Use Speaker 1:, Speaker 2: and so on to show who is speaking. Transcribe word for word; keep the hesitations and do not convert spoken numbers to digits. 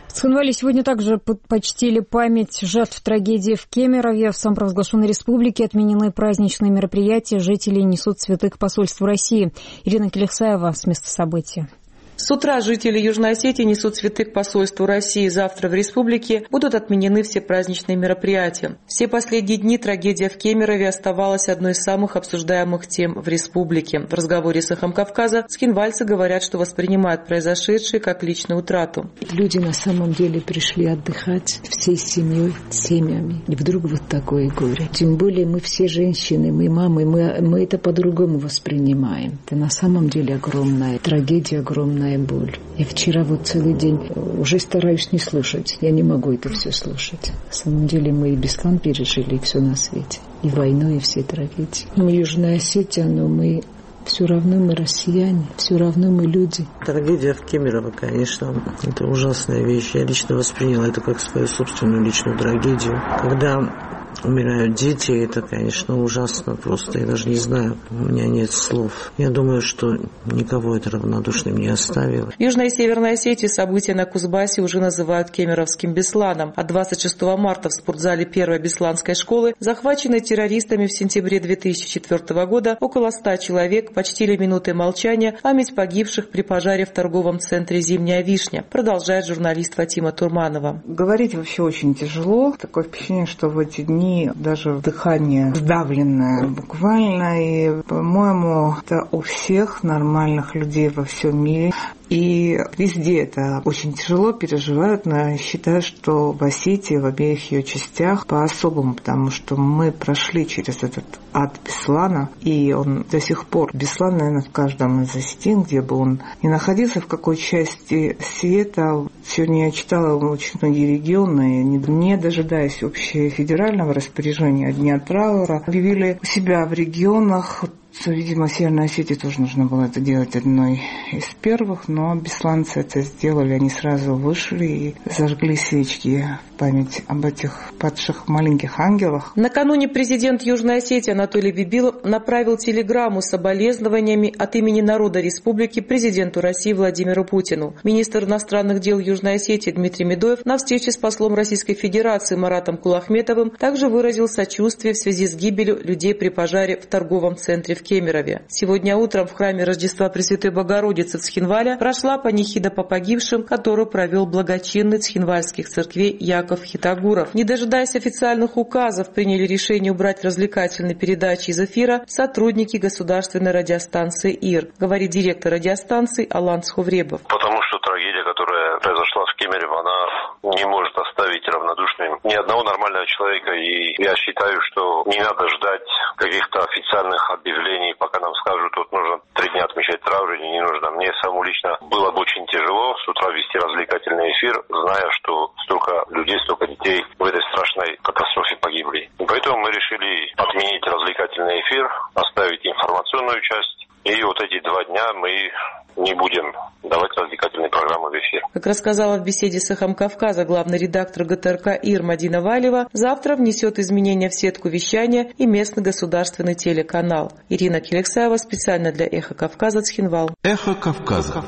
Speaker 1: В Цхинвале сегодня также почтили память жертв трагедии в Кемерове. В самопровозглашенной республике отменены праздничные мероприятия. Жители несут цветы к посольству России. Ирина Келексаева с места события.
Speaker 2: С утра жители Южной Осетии несут цветы к посольству России. Завтра в республике будут отменены все праздничные мероприятия. Все последние дни трагедия в Кемерове оставалась одной из самых обсуждаемых тем в республике. В разговоре с «Эхом Кавказа» цхинвальцы говорят, что воспринимают произошедшее как личную утрату.
Speaker 3: Люди на самом деле пришли отдыхать всей семьей, семьями. И вдруг вот такое горе. Тем более мы все женщины, мы мамы, мы, мы это по-другому воспринимаем. Это на самом деле огромная трагедия, огромная боль. Я вчера вот целый день уже стараюсь не слушать. Я не могу это все слушать. На самом деле мы и Беслан пережили, и все на свете. И войну, и все трагедии. Мы Южная Осетия, но мы все равно мы россияне, все равно мы люди.
Speaker 4: Трагедия в Кемерово, конечно, это ужасная вещь. Я лично восприняла это как свою собственную личную трагедию. Когда умирают дети, это, конечно, ужасно просто. Я даже не знаю, у меня нет слов. Я думаю, что никого это равнодушным не оставило.
Speaker 2: В Южной и Северной Осетии события на Кузбассе уже называют кемеровским Бесланом. А двадцать шестого марта в спортзале первой бесланской школы, захваченной террористами в сентябре две тысячи четвёртого года, около ста человек почтили минутой молчания память погибших при пожаре в торговом центре «Зимняя вишня», продолжает журналист Фатима Турманова.
Speaker 5: Говорить вообще очень тяжело. Такое впечатление, что в эти дни даже дыхание сдавленное буквально. И, по-моему, это у всех нормальных людей во всем мире. И везде это очень тяжело переживают, но я считаю, что в Осетии, в обеих ее частях по-особому, потому что мы прошли через этот ад Беслана, и он до сих пор, Беслан, наверное, в каждом из осетин, где бы он ни находился, в какой части света. Сегодня я читала очень многие регионы, не дожидаясь общефедерального распоряжения Дня траура, объявили у себя в регионах. Видимо, Северной Осетии тоже нужно было это делать одной из первых, но бесланцы это сделали. Они сразу вышли и зажгли свечки в память об этих падших маленьких ангелах.
Speaker 2: Накануне президент Южной Осетии Анатолий Бибилов направил телеграмму с соболезнованиями от имени народа республики президенту России Владимиру Путину. Министр иностранных дел Южной Осетии Дмитрий Медоев на встрече с послом Российской Федерации Маратом Кулахметовым также выразил сочувствие в связи с гибелью людей при пожаре в торговом центре в Кемерове. Сегодня утром в храме Рождества Пресвятой Богородицы в Цхинвале прошла панихида по погибшим, которую провел благочинный цхинвальских церквей Яков Хитагуров. Не дожидаясь официальных указов, приняли решение убрать развлекательные передачи из эфира сотрудники государственной радиостанции ИР, говорит директор радиостанции Алан Сховребов.
Speaker 6: Потому что трагедия, которая произошла в Кемерово, она не может оставить равнодушным ни одного нормального человека. И я считаю, что не надо ждать каких-то официальных объявлений, пока нам скажут, тут нужно три дня отмечать траур, или не нужно. Мне самому лично было бы очень тяжело с утра вести развлекательный эфир, зная, что столько людей, столько детей в этой страшной катастрофе погибли. И поэтому мы решили отменить развлекательный эфир, оставить информационную часть. И вот эти два дня мы не будем давать развлекательные программы в эфир.
Speaker 2: Как рассказала в беседе с «Эхом Кавказа» главный редактор ГТРК ИР Мадина Валева, завтра внесет изменения в сетку вещания и местный государственный телеканал. Ирина Келексаева специально для «Эха Кавказа», Цхинвал.
Speaker 7: «Эхо Кавказа».